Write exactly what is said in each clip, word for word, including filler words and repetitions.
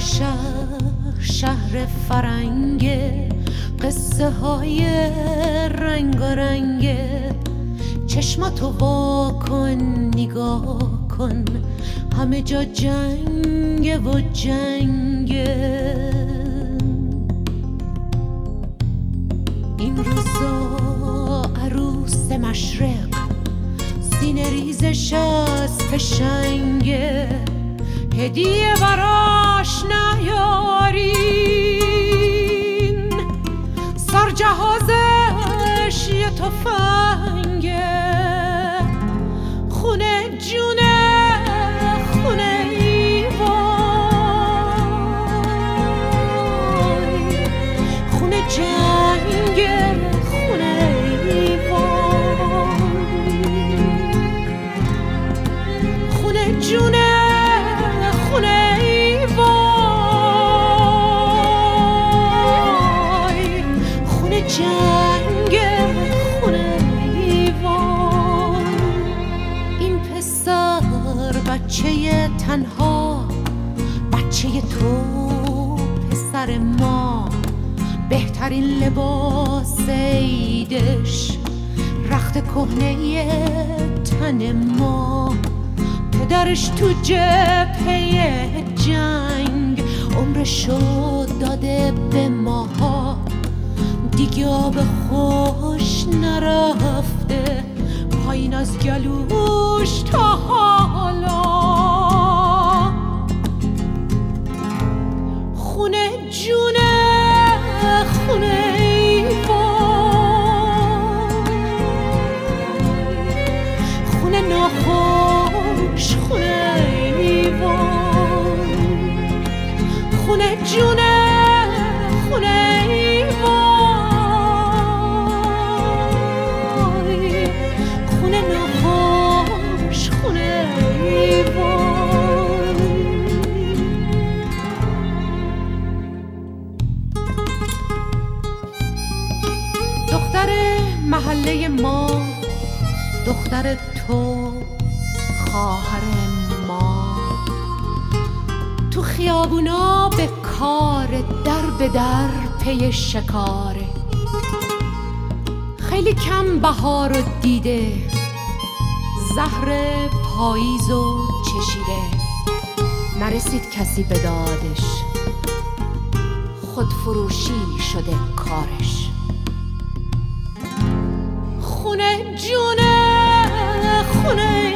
شهر شهر فرنگه، قصه های رنگ و رنگه. چشماتو وا کن نگاه کن، همه جا جنگه و جنگه. این روزا عروس مشرق سینه ریزش از فشنگه، هدیه براش نیارین، سرجهازش یه تفنگه. خونه جونه خونه ایوان، خونه جنگه خونه ایوان، خونه جونه خونه ایوان، خونه جنگه خونه ایوان. این پسر بچه تنها، بچه تو پسر ما، بهترین لباس عیدش رخت کهنه تن ما. پدرش تو جبهه جنگ عمرشو داده به ماها، دیگه آب خوش نرفته پایین از گلوش تا حالا. خونه جونه خونه ایوان، خونه ناخوش خونه ایوان، خونه جونه خونه ایوان، خونه ناخوش خونه ایوان. دختر محله ما، دختر تو خواهر ما، تو خیابونا به کار، در به در پی شکاره. خیلی کم بهارو دیده، زهر پاییزو چشیده، نرسید کسی به دادش، خودفروشی شده کارش. خونه جونه خونه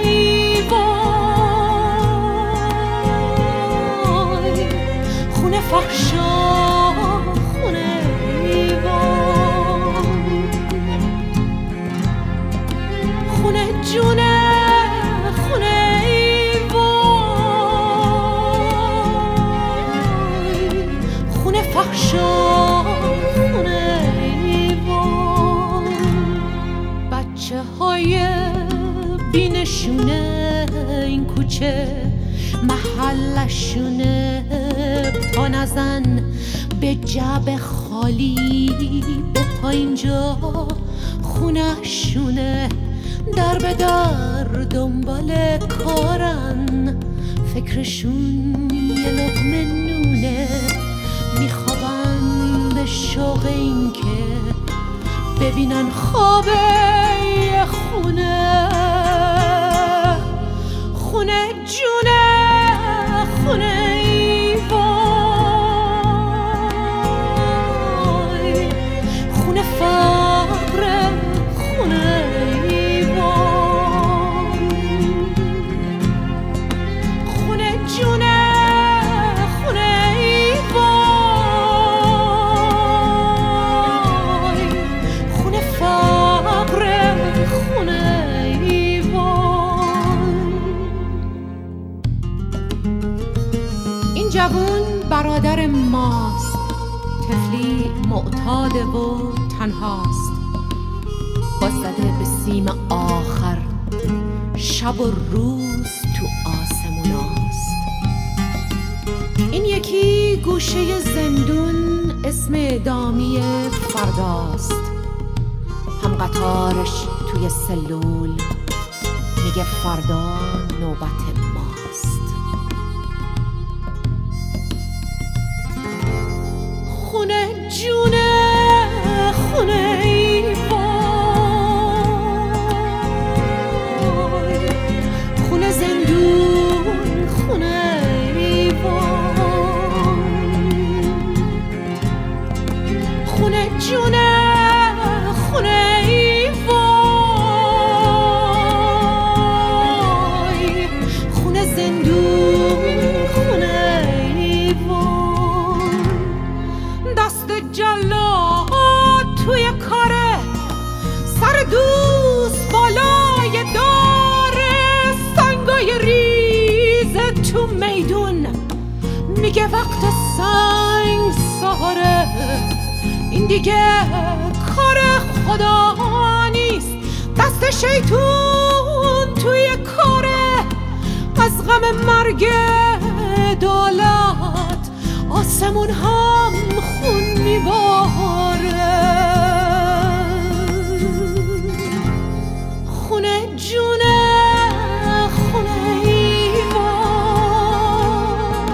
ایوان، خونه فحشا خونه ایوان، خونه جونه خونه ایوان، خونه فحشا خونه ایوان. بچه های بینشونه این کوچه محلشونه، پا نزن به جعب خالی، به پا اینجا خونهشونه. در به در دنبال کارن، فکرشون یه لقمه نونه، میخوابن به شوق این که ببینن خواب یه خونه. خونه جونه خونه ایوان، خونه فقر خونه ایوان، خونه جونه خونه ایوان، خونه فقر خونه ایوان. این جوون برادر ماست، طفلی معتاده و تنهاست، باز زده به سیم آخر، شب و روز تو آسموناست. این یکی گوشه زندون اسم اعدامی فرداست، هم قطارش توی سلول میگه فردا نوبت ماست. میدون میگه وقت سنگ سهاره، این دیگه کار خدا نیست، دست شیطون توی کاره. از غم مرگ دولت آسمون هم خون میباره. خونه جونه خونه ایوان،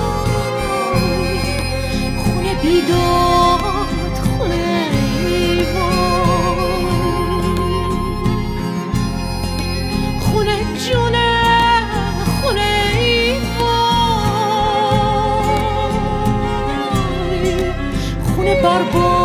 خونه بیداد خونه ایوان، خونه جونه خونه ایوان، خونه برباد